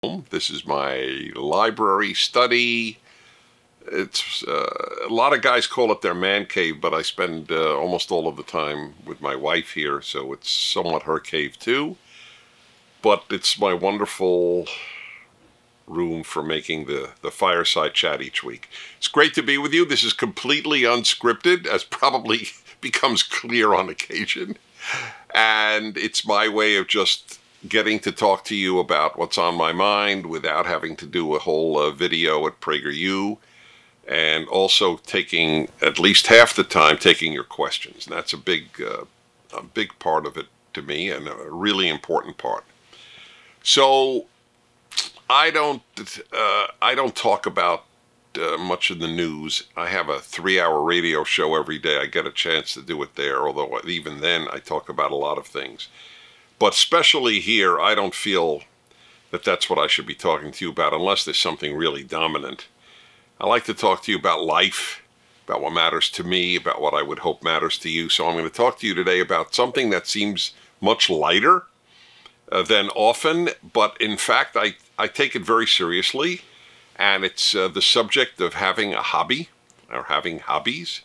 This is my library study. It's a lot of guys call it their man cave, but I spend almost all of the time with my wife here, so it's somewhat her cave too. But it's my wonderful room for making the fireside chat each week. It's great to be with you. This is completely unscripted, as probably becomes clear on occasion. And it's my way of just getting to talk to you about what's on my mind without having to do a whole video at PragerU, and also taking at least half the time taking your questions. And that's a big part of it to me, and a really important part. So I don't talk about much in the news. I have a 3-hour radio show every day. I get a chance to do it there, although even then I talk about a lot of things. But especially here, I don't feel that that's what I should be talking to you about unless there's something really dominant. I like to talk to you about life, about what matters to me, about what I would hope matters to you. So I'm going to talk to you today about something that seems much lighter than often, but in fact I take it very seriously, and it's the subject of having a hobby, or having hobbies.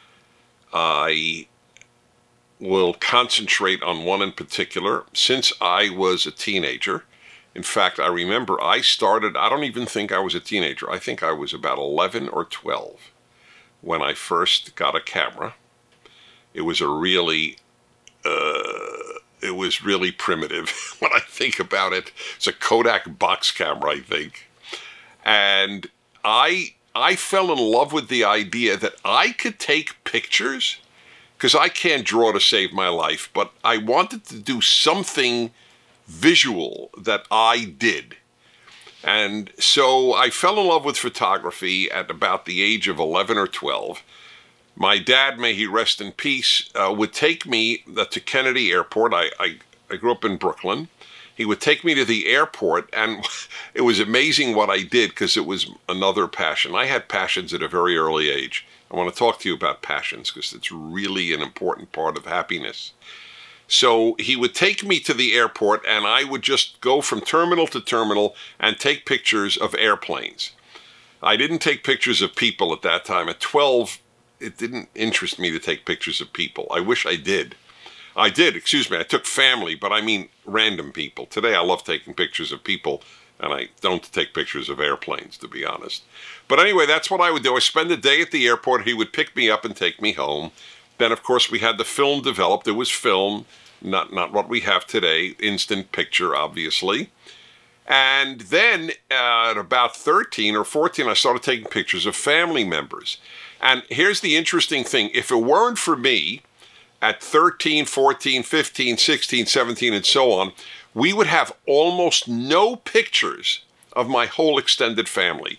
I will concentrate on one in particular. Since I was a teenager, in fact, I remember I don't even think I was a teenager. I think I was about 11 or 12 when I first got a camera. It was really primitive when I think about it. It's a Kodak box camera, I think. And I fell in love with the idea that I could take pictures, because I can't draw to save my life, but I wanted to do something visual that I did. And so I fell in love with photography at about the age of 11 or 12. My dad, may he rest in peace, would take me to Kennedy Airport. I grew up in Brooklyn. He would take me to the airport, and it was amazing what I did, because it was another passion. I had passions at a very early age. I want to talk to you about passions, because it's really an important part of happiness. So he would take me to the airport, and I would just go from terminal to terminal and take pictures of airplanes. I didn't take pictures of people at that time. At 12, it didn't interest me to take pictures of people. I wish I did. I took family, but I mean random people. Today I love taking pictures of people, and I don't take pictures of airplanes, to be honest. But anyway, that's what I would do. I spend the day at the airport. He would pick me up and take me home. Then, of course, we had the film developed. It was film, not what we have today, instant picture, obviously. And then at about 13 or 14, I started taking pictures of family members. And here's the interesting thing. If it weren't for me, at 13, 14, 15, 16, 17, and so on, we would have almost no pictures of my whole extended family.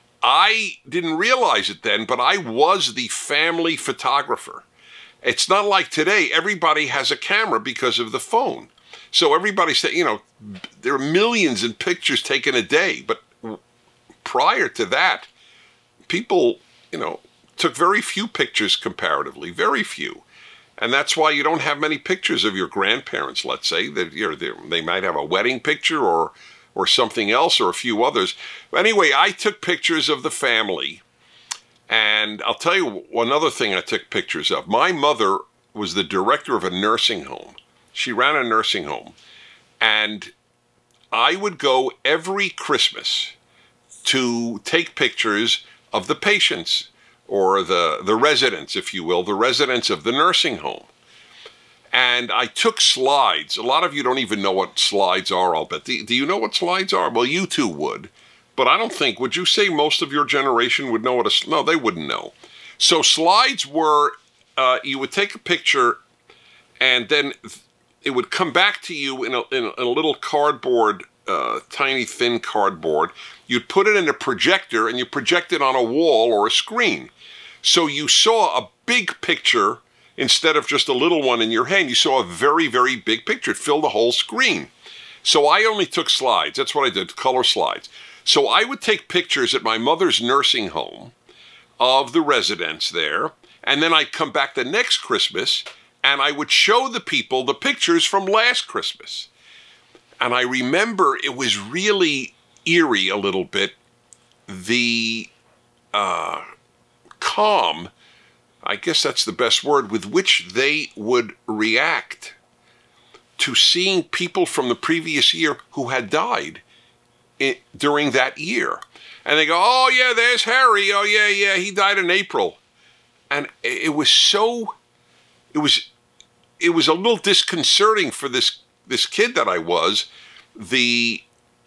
I didn't realize it then, but I was the family photographer. It's not like today. Everybody has a camera because of the phone. So everybody said, there are millions of pictures taken a day. But prior to that, people, took very few pictures comparatively, very few. And that's why you don't have many pictures of your grandparents, let's say. They might have a wedding picture or something else, or a few others. But anyway, I took pictures of the family. And I'll tell you another thing I took pictures of. My mother was the director of a nursing home. She ran a nursing home. And I would go every Christmas to take pictures of the patients, or the residents, if you will, the residents of the nursing home. And I took slides. A lot of you don't even know what slides are, I'll bet. Do you know what slides are? Well, you two would. But I don't think, would you say most of your generation would know what no, they wouldn't know. So slides were, you would take a picture, and then it would come back to you in a little cardboard, tiny thin cardboard. You'd put it in a projector, and you project it on a wall or a screen. So you saw a big picture instead of just a little one in your hand. You saw a very, very big picture. It filled the whole screen. So I only took slides. That's what I did, color slides. So I would take pictures at my mother's nursing home of the residents there, and then I'd come back the next Christmas, and I would show the people the pictures from last Christmas. And I remember it was really eerie a little bit, the calm, I guess that's the best word, with which they would react to seeing people from the previous year who had died during that year. And they go, oh yeah, there's Harry. Oh yeah, he died in April. And it was a little disconcerting for this kid that I was, the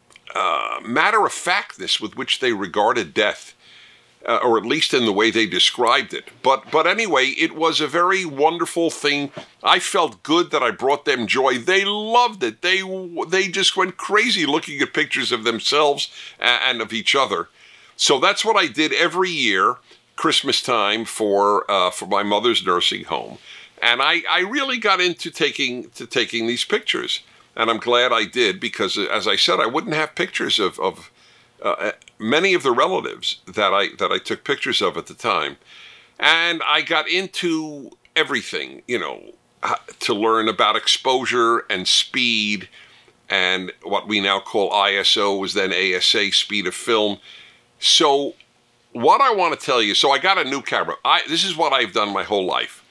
matter-of-factness with which they regarded death, or at least in the way they described it. But anyway, it was a very wonderful thing. I felt good that I brought them joy. They loved it. They just went crazy looking at pictures of themselves and of each other. So that's what I did every year, Christmas time, for my mother's nursing home. And I really got into taking these pictures. And I'm glad I did, because, as I said, I wouldn't have pictures of many of the relatives that I took pictures of at the time. And I got into everything, to learn about exposure and speed, and what we now call ISO was then ASA, speed of film. So what I want to tell you, so I got a new camera. This is what I've done my whole life.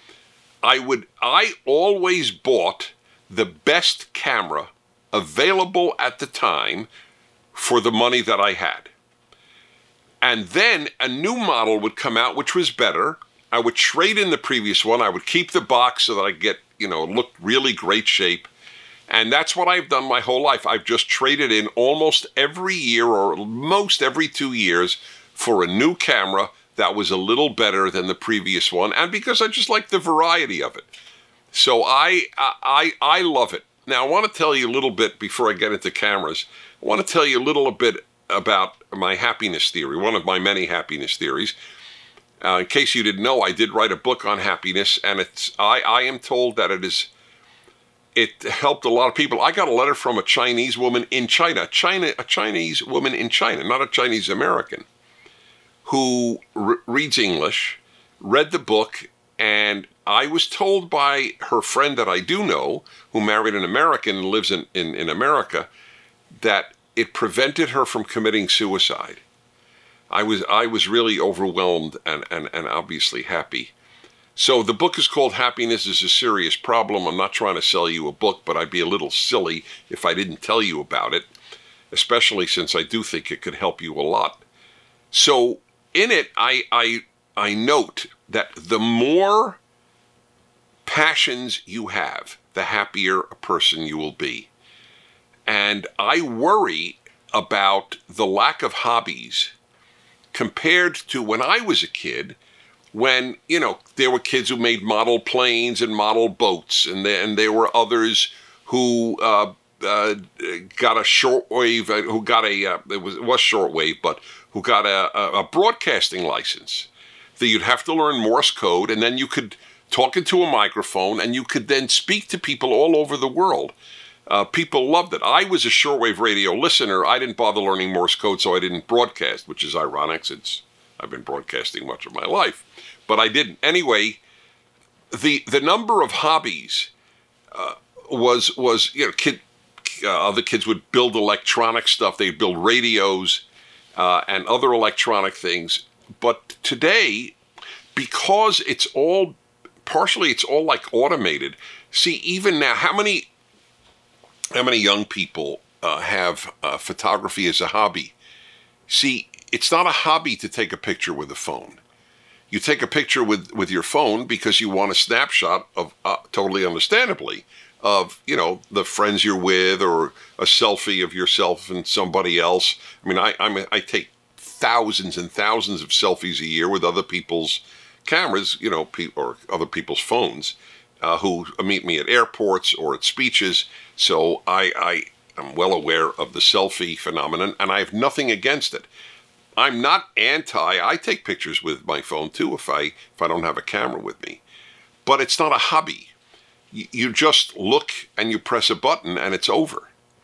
I always bought the best camera available at the time for the money that I had. And then a new model would come out, which was better. I would trade in the previous one. I would keep the box so that I get, look really great shape. And that's what I've done my whole life. I've just traded in almost every year, or most every 2 years, for a new camera that was a little better than the previous one. And because I just like the variety of it. So I love it. Now, I want to tell you a little bit, before I get into cameras, I want to tell you a little bit about my happiness theory, one of my many happiness theories. In case you didn't know, I did write a book on happiness, and I am told that it helped a lot of people. I got a letter from a Chinese woman in China, a Chinese woman in China, not a Chinese American, who reads English, read the book, and I was told by her friend that I do know, who married an American and lives in America, that it prevented her from committing suicide. I was really overwhelmed and obviously happy. So the book is called Happiness is a Serious Problem. I'm not trying to sell you a book, but I'd be a little silly if I didn't tell you about it, especially since I do think it could help you a lot. So in it, I note that the more passions you have, the happier a person you will be. And I worry about the lack of hobbies compared to when I was a kid, when, there were kids who made model planes and model boats, and there were others who got a shortwave, it was shortwave, but who got a broadcasting license. That you'd have to learn Morse code, and then you could talk into a microphone, and you could then speak to people all over the world. People loved it. I was a shortwave radio listener. I didn't bother learning Morse code, so I didn't broadcast, which is ironic since I've been broadcasting much of my life. But I didn't. Anyway, the number of hobbies was other kids would build electronic stuff. They'd build radios and other electronic things. But today, because it's all like automated. See, even now, how many young people have photography as a hobby? See, it's not a hobby to take a picture with a phone. You take a picture with your phone because you want a snapshot of, totally understandably, of, the friends you're with, or a selfie of yourself and somebody else. I mean, I take thousands and thousands of selfies a year with other people's cameras, or other people's phones, who meet me at airports or at speeches. So I am well aware of the selfie phenomenon, and I have nothing against it. I'm not I take pictures with my phone too if I don't have a camera with me. But it's not a hobby. You just look and you press a button and it's over.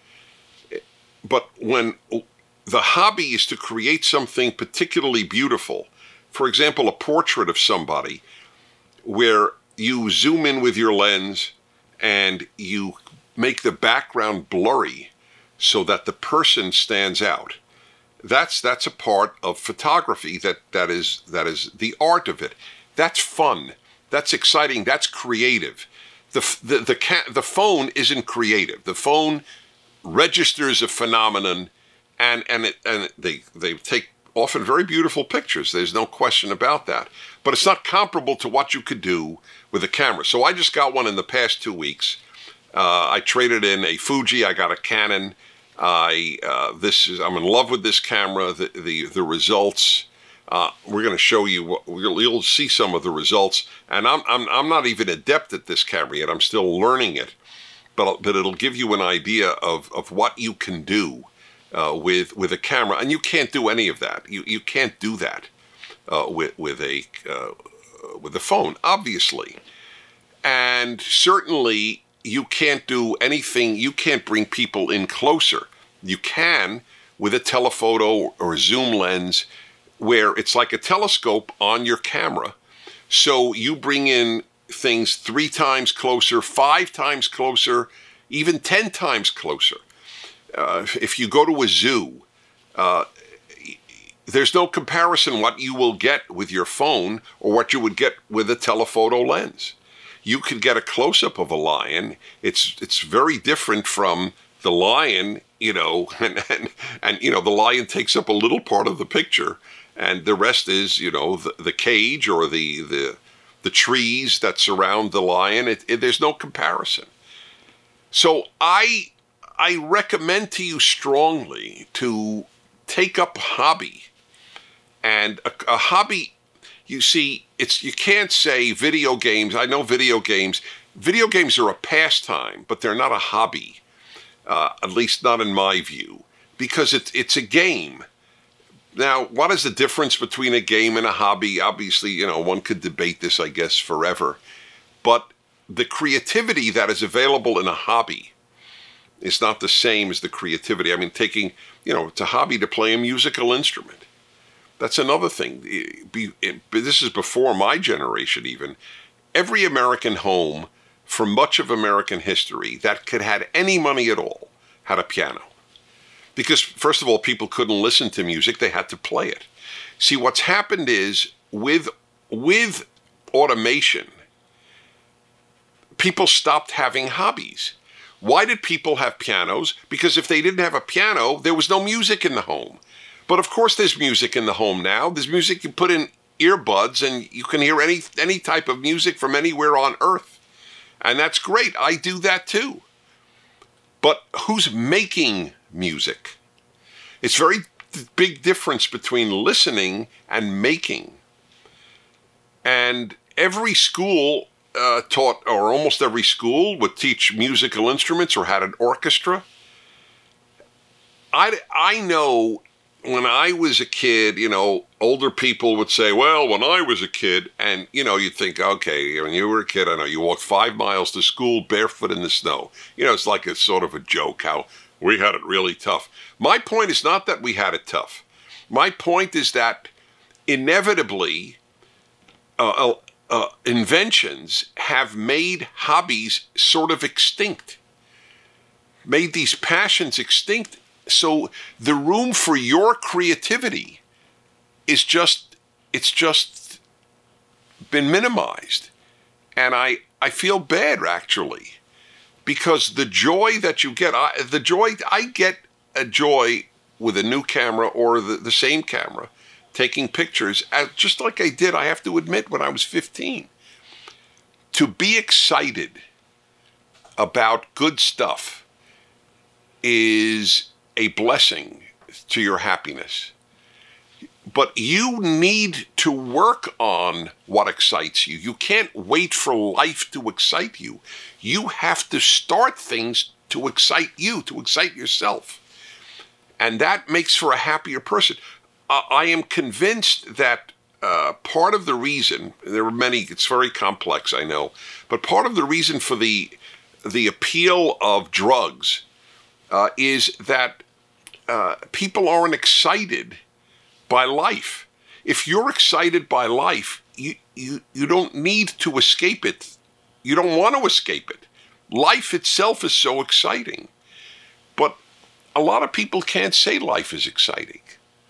But when the hobby is to create something particularly beautiful, for example, a portrait of somebody, where you zoom in with your lens and you make the background blurry so that the person stands out. That's a part of photography. That is the art of it. That's fun. That's exciting. That's creative. The phone isn't creative. The phone registers a phenomenon, and they take often very beautiful pictures. There's no question about that. But it's not comparable to what you could do with a camera. So I just got one in the past 2 weeks. I traded in a Fuji. I got a Canon. I'm in love with this camera. The results. We're going to show you. You'll see some of the results. And I'm not even adept at this camera yet. I'm still learning it. But it'll give you an idea of what you can do with a camera, and you can't do any of that. You can't do that with a phone, obviously, and certainly you can't do anything. You can't bring people in closer. You can with a telephoto or a zoom lens, where it's like a telescope on your camera. So you bring in things 3 times closer, 5 times closer, even 10 times closer. If you go to a zoo, there's no comparison what you will get with your phone or what you would get with a telephoto lens. You could get a close-up of a lion. It's very different from the lion, and the lion takes up a little part of the picture, and the rest is, the cage or the trees that surround the lion. There's no comparison. So I recommend to you strongly to take up a hobby. And a hobby, you see, you can't say video games. I know video games are a pastime, but they're not a hobby, at least not in my view, because it's a game. Now, what is the difference between a game and a hobby? Obviously, one could debate this, I guess, forever. But the creativity that is available in a hobby is not the same as the creativity. I mean, it's a hobby to play a musical instrument. That's another thing. This is before my generation even. Every American home for much of American history that could had any money at all had a piano. Because, first of all, people couldn't listen to music. They had to play it. See, what's happened is with automation, people stopped having hobbies. Why did people have pianos? Because if they didn't have a piano, there was no music in the home. But of course there's music in the home now. There's music you put in earbuds and you can hear any type of music from anywhere on earth. And that's great. I do that too. But who's making music? It's very big difference between listening and making. And every school taught, or almost every school would teach musical instruments or had an orchestra. I know when I was a kid, older people would say, well, when I was a kid, and, you'd think, okay, when you were a kid, I know you walked 5 miles to school barefoot in the snow. It's like a sort of a joke how we had it really tough. My point is not that we had it tough. My point is that inevitably, inventions have made hobbies sort of extinct, made these passions extinct. So the room for your creativity it's just been minimized. And I feel bad, actually, because the joy that you get, I get a joy with a new camera or the same camera, taking pictures, just like I did, I have to admit, when I was 15. To be excited about good stuff is a blessing to your happiness. But you need to work on what excites you. You can't wait for life to excite you. You have to start things to excite you, to excite yourself. And that makes for a happier person. I am convinced that part of the reason, there are many, it's very complex, I know, but part of the reason for the appeal of drugs is that people aren't excited by life. If you're excited by life, you don't need to escape it. You don't want to escape it. Life itself is so exciting. But a lot of people can't say life is exciting.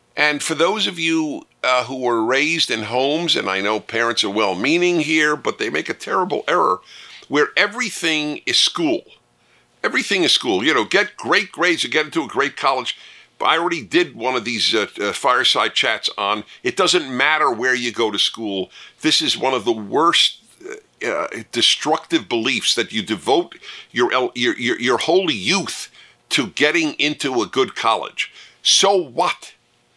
And for those of you who were raised in homes, and I know parents are well-meaning here, but they make a terrible error, where everything is school. Everything is school. You know, get great grades or get into a great college. I already did one of these fireside chats on, it doesn't matter where you go to school. This is one of the worst destructive beliefs, that you devote your whole youth to getting into a good college. So what?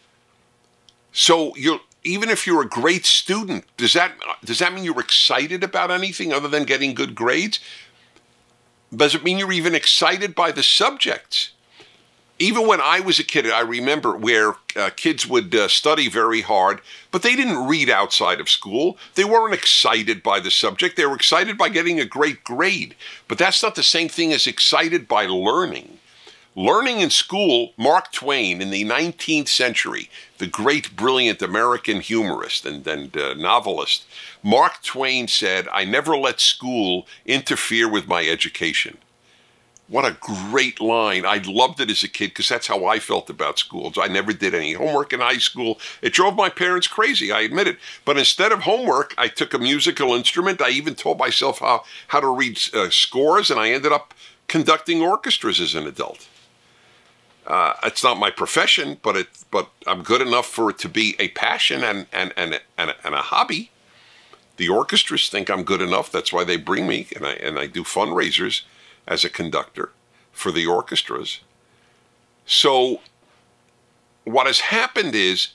So even if you're a great student, does that mean you're excited about anything other than getting good grades? Does it mean you're even excited by the subjects? Even when I was a kid, I remember where kids would study very hard, but they didn't read outside of school. They weren't excited by the subject. They were excited by getting a great grade. But that's not the same thing as excited by learning. Learning in school, Mark Twain in the 19th century, the great, brilliant American humorist and novelist, Mark Twain said, "I never let school interfere with my education." What a great line. I loved it as a kid because that's how I felt about school. I never did any homework in high school. It drove my parents crazy, I admit it. But instead of homework, I took a musical instrument. I even taught myself how to read scores, and I ended up conducting orchestras as an adult. It's not my profession, but I'm good enough for it to be a passion and a hobby. The orchestras think I'm good enough. That's why they bring me, and I do fundraisers as a conductor for the orchestras. So what has happened is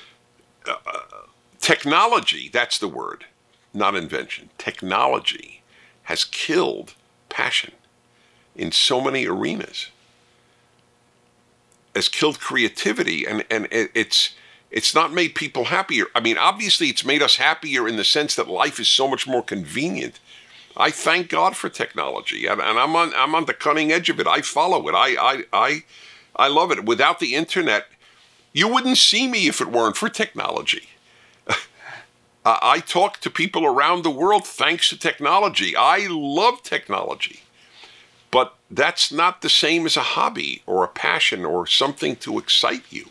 technology, that's the word, not invention. Technology has killed passion in so many arenas. Has killed creativity, and it's not made people happier. I mean, obviously it's made us happier in the sense that life is so much more convenient. I thank God for technology, and I'm on the cutting edge of it. I follow it. I love it. Without the internet, you wouldn't see me if it weren't for technology. I talk to people around the world thanks to technology. I love technology. But that's not the same as a hobby or a passion or something to excite you.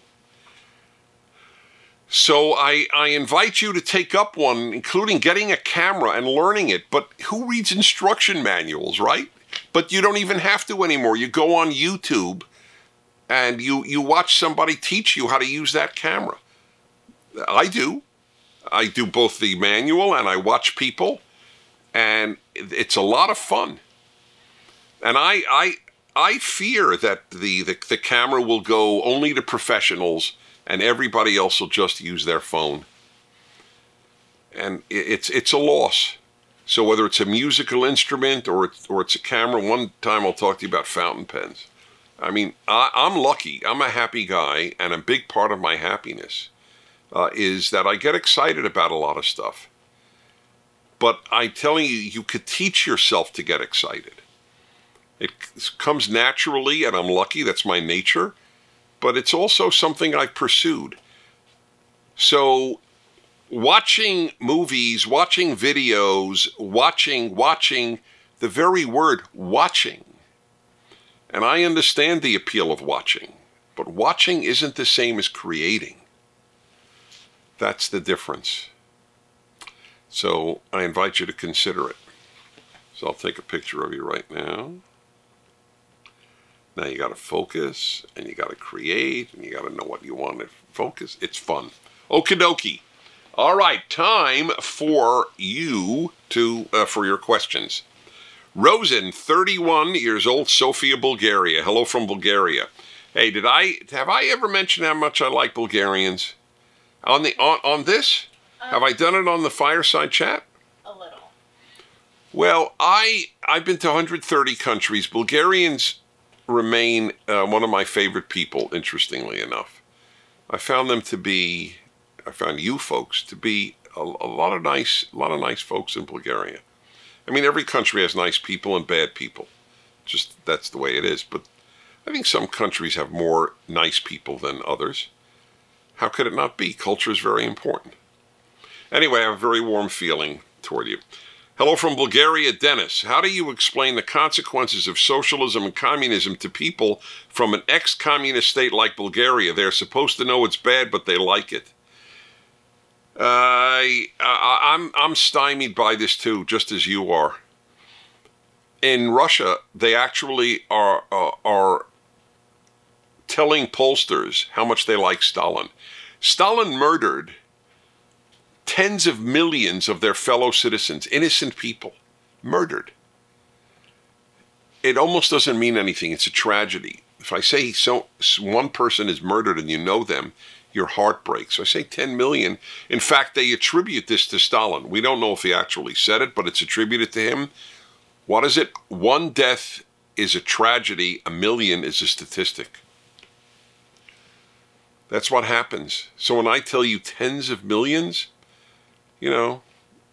So I invite you to take up one, including getting a camera and learning it. But who reads instruction manuals, right? But you don't even have to anymore. You go on YouTube and you watch somebody teach you how to use that camera. I do. I do both the manual and I watch people. And it's a lot of fun. And I fear that the camera will go only to professionals and everybody else will just use their phone. And it's a loss. So whether it's a musical instrument or it's a camera, one time I'll talk to you about fountain pens. I mean, I'm lucky. I'm a happy guy, and a big part of my happiness is that I get excited about a lot of stuff. But I'm telling you, you could teach yourself to get excited. It comes naturally, and I'm lucky, that's my nature, but it's also something I've pursued. So watching movies, watching videos, watching, the very word watching, and I understand the appeal of watching, but watching isn't the same as creating. That's the difference. So I invite you to consider it. So I'll take a picture of you right now. Now you got to focus, and you got to create, and you got to know what you want to focus. It's fun. Okie dokie. All right, time for you to for your questions. Rosen, 31 years old, Sofia, Bulgaria. Hello from Bulgaria. Hey, have I ever mentioned how much I like Bulgarians? On this? Have I done it on the fireside chat? A little. Well, I've been to 130 countries. Bulgarians remain one of my favorite people, interestingly enough. I found you folks to be a lot of nice folks in Bulgaria. I mean, every country has nice people and bad people. Just that's the way it is. But I think some countries have more nice people than others. How could it not be? Culture is very important. Anyway, I have a very warm feeling toward you. Hello from Bulgaria, Dennis. How do you explain the consequences of socialism and communism to people from an ex-communist state like Bulgaria? They're supposed to know it's bad, but they like it. I'm stymied by this too, just as you are. In Russia, they actually are telling pollsters how much they like Stalin. Stalin murdered tens of millions of their fellow citizens, innocent people, murdered. It almost doesn't mean anything. It's a tragedy. If I say one person is murdered and you know them, your heart breaks. So I say 10 million. In fact, they attribute this to Stalin. We don't know if he actually said it, but it's attributed to him. What is it? One death is a tragedy. A million is a statistic. That's what happens. So when I tell you tens of millions, you know,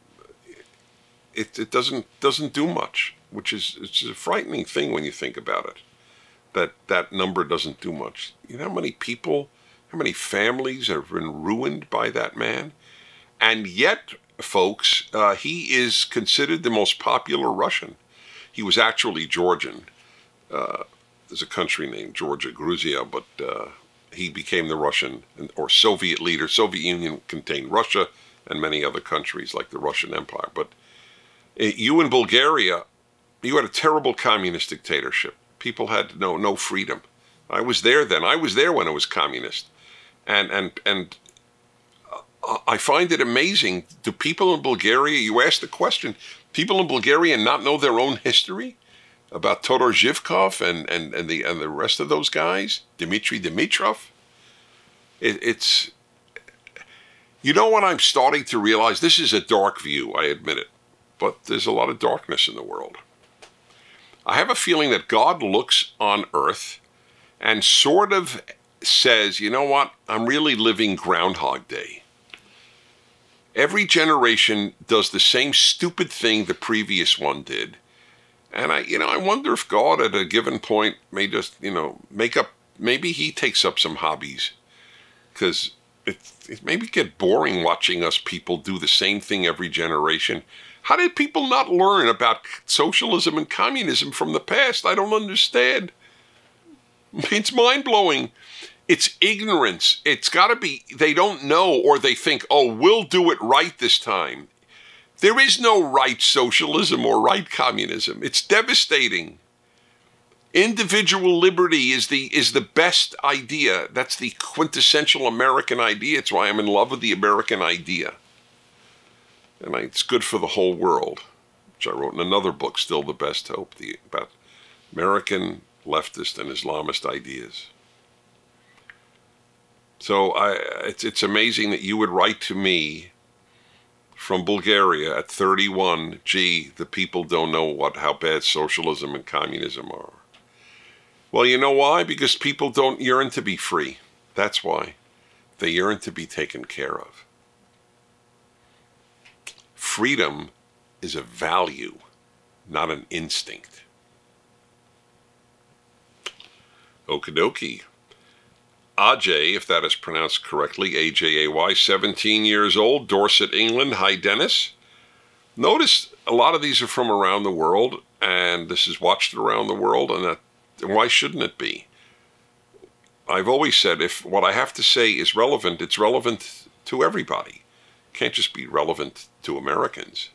it doesn't do much, which is it's a frightening thing when you think about it. That number doesn't do much. You know how many people, how many families have been ruined by that man? And yet, folks, he is considered the most popular Russian. He was actually Georgian. There's a country named Georgia, Gruzia, but he became the Russian or Soviet leader. Soviet Union contained Russia and many other countries like the Russian Empire. But you in Bulgaria, you had a terrible communist dictatorship. People had no freedom. I was there then. I was there when it was communist. And I find it amazing. Do people in Bulgaria, you asked the question, people in Bulgaria not know their own history about Todor Zhivkov and the rest of those guys? Dmitry Dimitrov? It's... You know what I'm starting to realize? This is a dark view, I admit it. But there's a lot of darkness in the world. I have a feeling that God looks on earth and sort of says, you know what? I'm really living Groundhog Day. Every generation does the same stupid thing the previous one did. And I wonder if God at a given point may just, maybe he takes up some hobbies. Because it maybe get boring watching us people do the same thing every generation. How did people not learn about socialism and communism from the past? I don't understand. It's mind-blowing. It's ignorance. It's got to be, they don't know, or they think, oh, we'll do it right this time. There is no right socialism or right communism. It's devastating. Individual liberty is the best idea. That's the quintessential American idea. It's why I'm in love with the American idea. And it's good for the whole world, which I wrote in another book, Still the Best Hope, about American leftist and Islamist ideas. So it's amazing that you would write to me from Bulgaria at 31, gee, the people don't know how bad socialism and communism are. Well, you know why? Because people don't yearn to be free. That's why. They yearn to be taken care of. Freedom is a value, not an instinct. Okie dokie. Ajay, if that is pronounced correctly, A-J-A-Y, 17 years old, Dorset, England. Hi, Dennis. Notice a lot of these are from around the world, and this is watched around the world, and why shouldn't it be? I've always said if what I have to say is relevant, it's relevant to everybody. It can't just be relevant to Americans.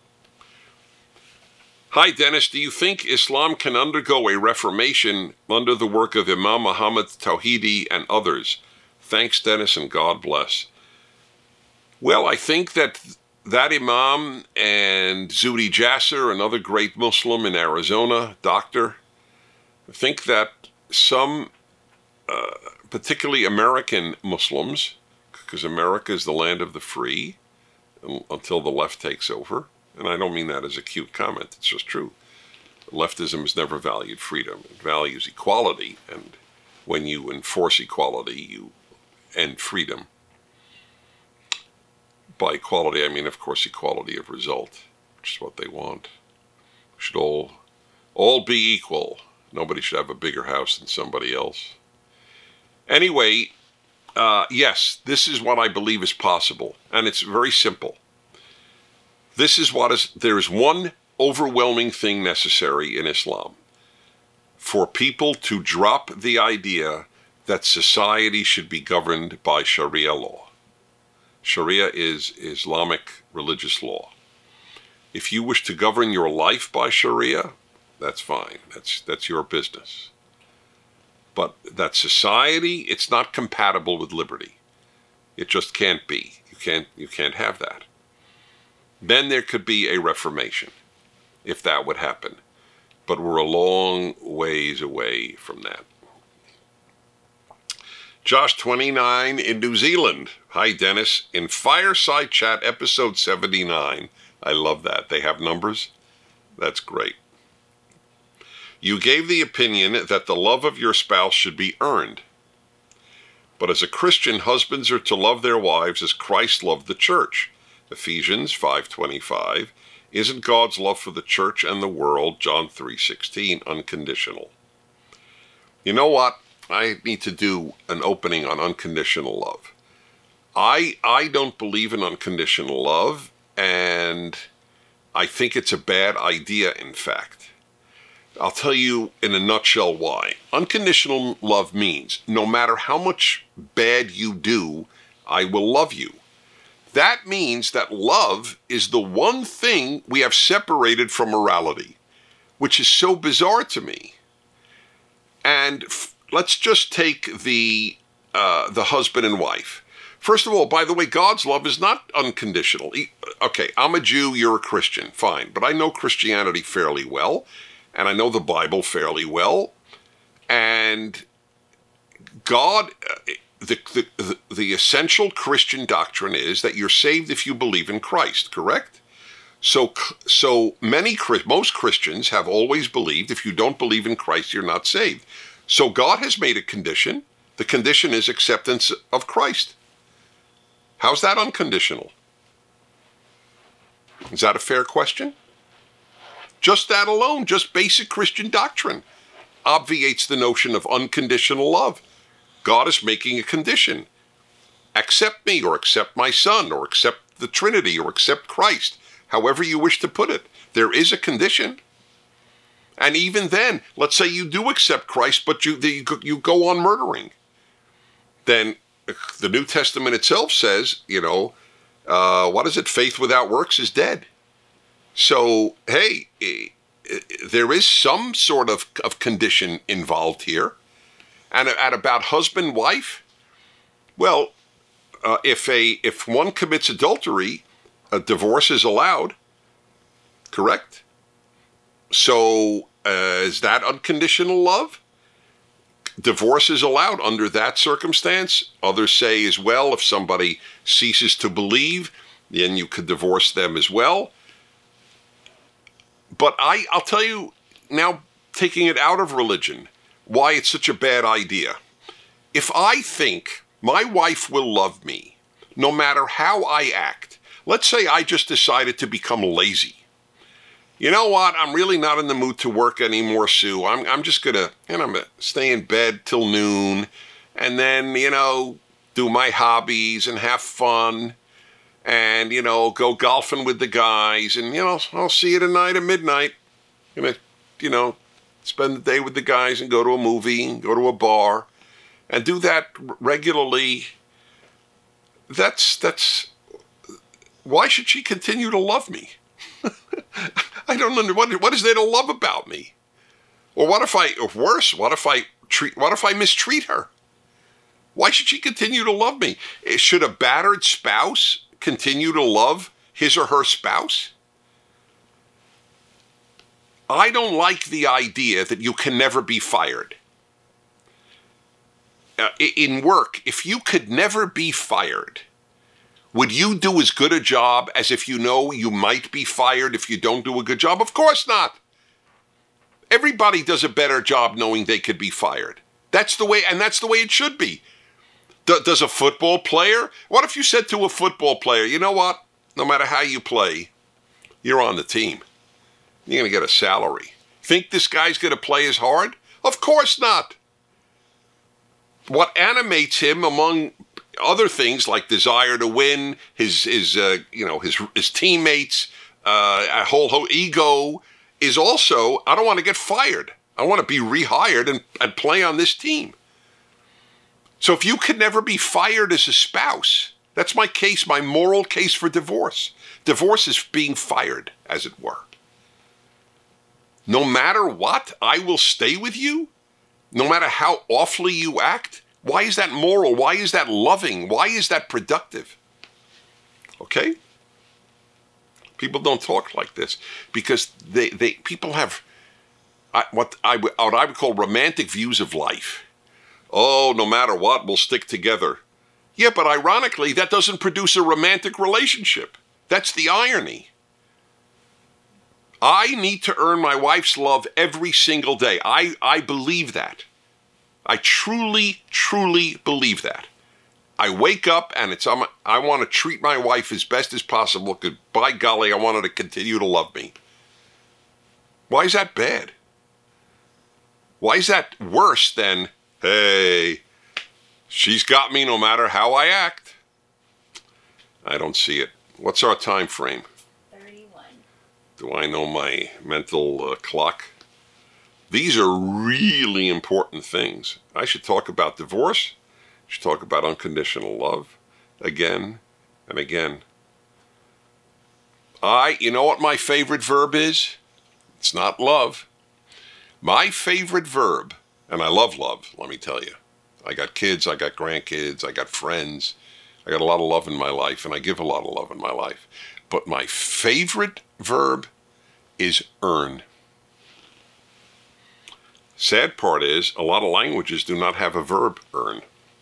Hi, Dennis. Do you think Islam can undergo a reformation under the work of Imam Muhammad Tawhidi and others? Thanks, Dennis, and God bless. Well, I think that Imam and Zuhdi Jasser, another great Muslim in Arizona, doctor, I think that some, particularly American Muslims, because America is the land of the free until the left takes over, and I don't mean that as a cute comment, it's just true. Leftism has never valued freedom. It values equality, and when you enforce equality, you end freedom. By equality, I mean, of course, equality of result, which is what they want. We should all be equal. Nobody should have a bigger house than somebody else. Anyway, yes, this is what I believe is possible, and it's very simple. there is one overwhelming thing necessary in Islam: for people to drop the idea that society should be governed by Sharia law. Sharia is Islamic religious law. If you wish to govern your life by Sharia, that's fine. That's your business. But that society, it's not compatible with liberty. It just can't be. You can't have that. Then there could be a reformation, if that would happen. But we're a long ways away from that. Josh 29 in New Zealand. Hi, Dennis. In Fireside Chat, episode 79. I love that. They have numbers. That's great. You gave the opinion that the love of your spouse should be earned. But as a Christian, husbands are to love their wives as Christ loved the church. Ephesians 5:25. Isn't God's love for the church and the world, John 3:16, unconditional? You know what? I need to do an opening on unconditional love. I don't believe in unconditional love, and I think it's a bad idea, in fact. I'll tell you in a nutshell why. Unconditional love means no matter how much bad you do, I will love you. That means that love is the one thing we have separated from morality, which is so bizarre to me. And let's just take the husband and wife. First of all, by the way, God's love is not unconditional. Okay, I'm a Jew, you're a Christian, fine. But I know Christianity fairly well, and I know the Bible fairly well. And God, the essential Christian doctrine is that you're saved if you believe in Christ, correct? So most Christians have always believed if you don't believe in Christ, you're not saved. So God has made a condition. The condition is acceptance of Christ. How's that unconditional? Is that a fair question? Just that alone, just basic Christian doctrine, obviates the notion of unconditional love. God is making a condition. Accept me, or accept my son, or accept the Trinity, or accept Christ. However you wish to put it. There is a condition. And even then, let's say you do accept Christ, but you go on murdering. Then the New Testament itself says, what is it? Faith without works is dead. So, hey, there is some sort of condition involved here. And about husband-wife, well, if one commits adultery, a divorce is allowed, correct? So, is that unconditional love? Divorce is allowed under that circumstance. Others say as well, if somebody ceases to believe, then you could divorce them as well. But I'll tell you now, taking it out of religion, why it's such a bad idea. If I think my wife will love me, no matter how I act, let's say I just decided to become lazy. You know what? I'm really not in the mood to work anymore, Sue. I'm just gonna stay in bed till noon, and then do my hobbies and have fun, and go golfing with the guys, and I'll see you tonight at midnight. Gonna spend the day with the guys and go to a movie and go to a bar, and do that regularly. That's why should she continue to love me? I don't understand. What is there to love about me? Or what if I mistreat her? Why should she continue to love me? Should a battered spouse continue to love his or her spouse? I don't like the idea that you can never be fired. In work, if you could never be fired, would you do as good a job as if you know you might be fired if you don't do a good job? Of course not. Everybody does a better job knowing they could be fired. That's the way it should be. Does a football player? What if you said to a football player, you know what? No matter how you play, you're on the team. You're going to get a salary. Think this guy's going to play as hard? Of course not. What animates him, among other things like desire to win, his teammates, a whole ego is also, I don't want to get fired. I want to be rehired and play on this team. So if you could never be fired as a spouse, that's my case, my moral case for divorce. Divorce is being fired, as it were. No matter what, I will stay with you, no matter how awfully you act. Why is that moral? Why is that loving? Why is that productive? Okay? People don't talk like this because people have what I would call romantic views of life. Oh, no matter what, we'll stick together. Yeah, but ironically, that doesn't produce a romantic relationship. That's the irony. I need to earn my wife's love every single day. I believe that. I truly, truly believe that. I wake up and I want to treat my wife as best as possible because, by golly, I want her to continue to love me. Why is that bad? Why is that worse than, hey, she's got me no matter how I act? I don't see it. What's our time frame? 31. Do I know my mental clock? These are really important things. I should talk about divorce. I should talk about unconditional love again and again. You know what my favorite verb is? It's not love. My favorite verb, and I love love, let me tell you. I got kids, I got grandkids, I got friends. I got a lot of love in my life, and I give a lot of love in my life. But my favorite verb is earn. Sad part is, a lot of languages do not have a verb, earn.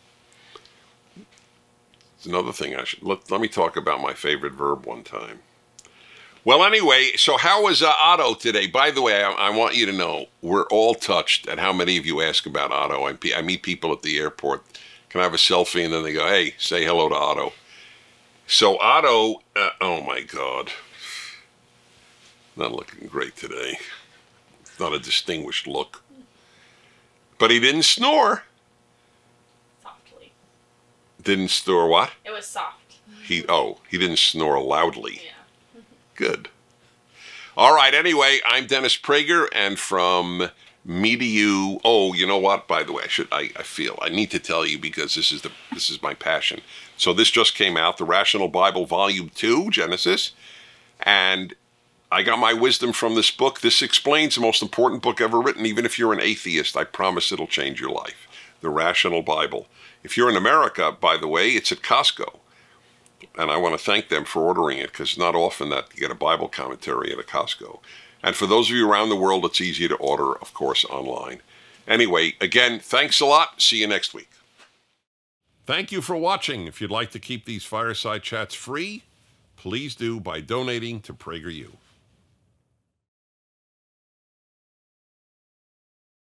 It's another thing let me talk about my favorite verb one time. Well, anyway, so how was Otto today? By the way, I want you to know, we're all touched at how many of you ask about Otto. I meet people at the airport. Can I have a selfie? And then they go, hey, say hello to Otto. So Otto, oh my God, not looking great today. Not a distinguished look. But he didn't snore. Softly. Didn't snore what? It was soft. He didn't snore loudly. Yeah. Good. All right, anyway, I'm Dennis Prager, and from me to you, you know what, by the way, I feel I need to tell you because this is my passion. So this just came out, The Rational Bible, Volume 2, Genesis, and I got my wisdom from this book. This explains the most important book ever written. Even if you're an atheist, I promise it'll change your life. The Rational Bible. If you're in America, by the way, it's at Costco. And I want to thank them for ordering it because it's not often that you get a Bible commentary at a Costco. And for those of you around the world, it's easy to order, of course, online. Anyway, again, thanks a lot. See you next week. Thank you for watching. If you'd like to keep these fireside chats free, please do by donating to PragerU.